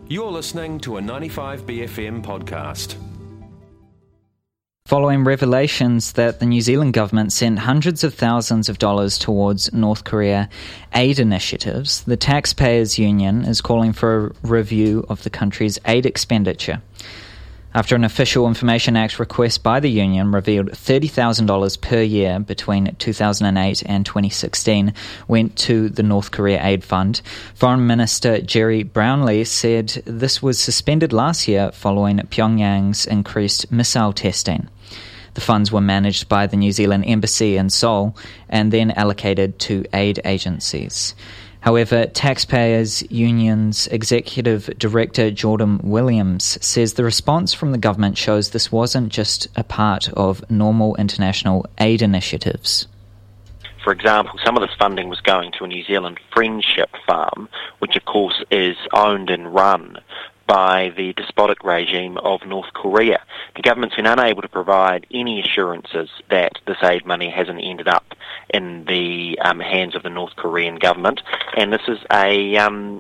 You're listening to a 95BFM podcast. Following revelations that the New Zealand government sent hundreds of thousands of dollars towards North Korea aid initiatives, the Taxpayers Union is calling for a review of the country's aid expenditure. After an Official Information Act request by the union revealed $30,000 per year between 2008 and 2016 went to the North Korea Aid Fund, Foreign Minister Jerry Brownlee said this was suspended last year following Pyongyang's increased missile testing. The funds were managed by the New Zealand Embassy in Seoul and then allocated to aid agencies. However, Taxpayers Union's Executive Director Jordan Williams says the response from the government shows this wasn't just a part of normal international aid initiatives. For example, some of this funding was going to a New Zealand friendship farm, which of course is owned and run by the despotic regime of North Korea. The government's been unable to provide any assurances that this aid money hasn't ended up in the hands of the North Korean government, and this is a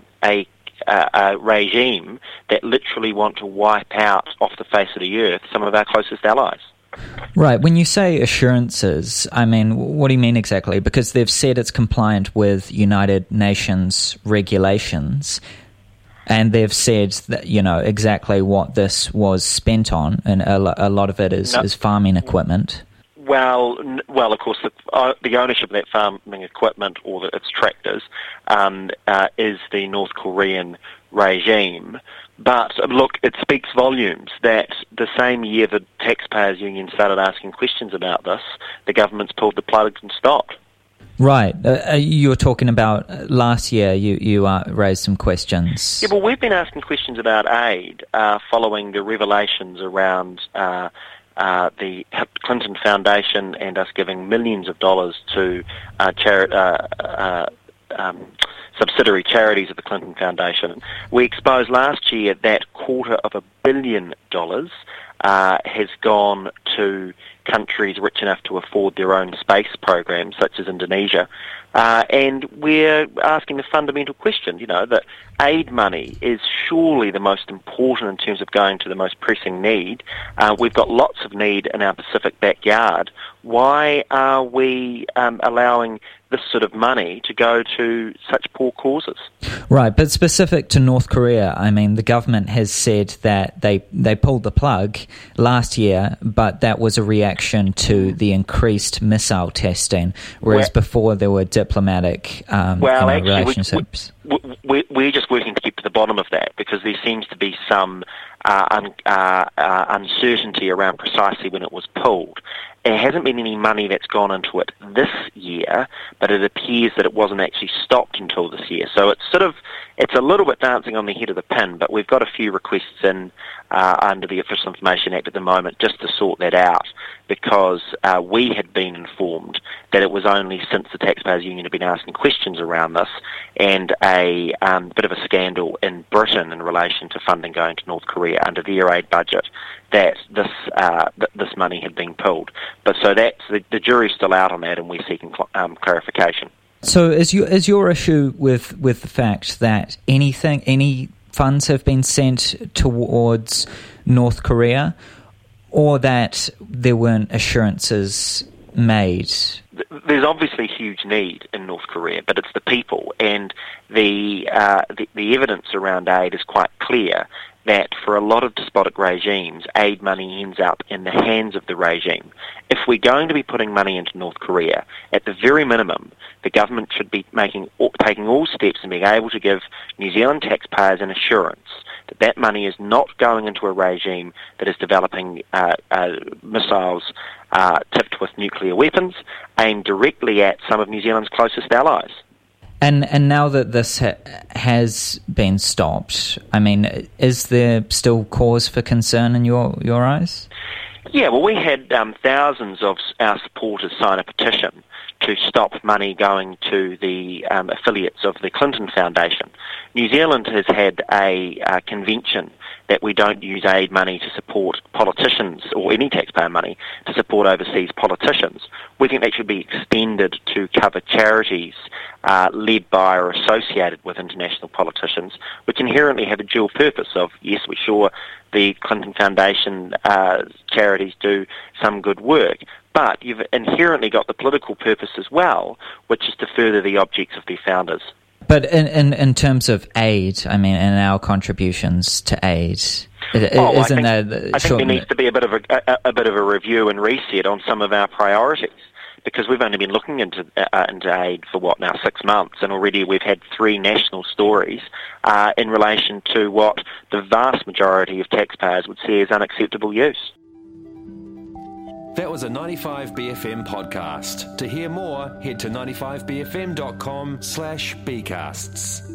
regime that literally want to wipe out off the face of the earth some of our closest allies. Right. When you say assurances, I mean, what do you mean exactly? Because they've said it's compliant with United Nations regulations, and they've said that, you know, exactly what this was spent on, and a lot of it is farming equipment. Well, of course, the ownership of that farming equipment or its tractors is the North Korean regime. But look, it speaks volumes that the same year the Taxpayers Union started asking questions about this, the government's pulled the plug and stopped. Right. You were talking about last year you raised some questions. Yeah, well, we've been asking questions about aid following the revelations around the Clinton Foundation and us giving millions of dollars to subsidiary charities of the Clinton Foundation. We exposed last year that $250 million has gone to countries rich enough to afford their own space programs, such as Indonesia. And we're asking the fundamental question, you know, that aid money is surely the most important in terms of going to the most pressing need. We've got lots of need in our Pacific backyard. Why are we allowing this sort of money to go to such poor causes? Right, but specific to North Korea, I mean, the government has said that they pulled the plug last year, but that was a reaction to the increased missile testing, whereas before there were diplomatic relationships. We're just working to get to the bottom of that, because there seems to be some uncertainty around precisely when it was pulled. There hasn't been any money that's gone into it this year, but it appears that it wasn't actually stopped until this year. So it's a little bit dancing on the head of the pin, but we've got a few requests in under the Official Information Act at the moment just to sort that out, because we had been informed that it was only since the Taxpayers Union had been asking questions around this and a bit of a scandal in Britain in relation to funding going to North Korea under their aid budget that this money had been pulled. But so that's the jury's still out on that, and we're seeking clarification. So is your issue with the fact that any funds have been sent towards North Korea, or that there weren't assurances made? There's obviously huge need in North Korea, but it's the people, and the evidence around aid is quite clear that for a lot of despotic regimes, aid money ends up in the hands of the regime. If we're going to be putting money into North Korea, at the very minimum, the government should be taking all steps and being able to give New Zealand taxpayers an assurance that that money is not going into a regime that is developing missiles tipped with nuclear weapons aimed directly at some of New Zealand's closest allies. And now that this has been stopped, I mean, is there still cause for concern in your eyes? Yeah, well, we had thousands of our supporters sign a petition to stop money going to the affiliates of the Clinton Foundation. New Zealand has had a convention that we don't use aid money to support politicians or any taxpayer money to support overseas politicians. We think that should be extended to cover charities led by or associated with international politicians, which inherently have a dual purpose of, yes, we're sure the Clinton Foundation charities do some good work, but you've inherently got the political purpose as well, which is to further the objects of their founders. But in terms of aid, I mean, in our contributions to aid, I think there needs to be a bit of a review and reset on some of our priorities, because we've only been looking into aid for 6 months, and already we've had 3 national stories in relation to what the vast majority of taxpayers would see as unacceptable use. That was a 95BFM podcast. To hear more, head to 95bfm.com/bcasts.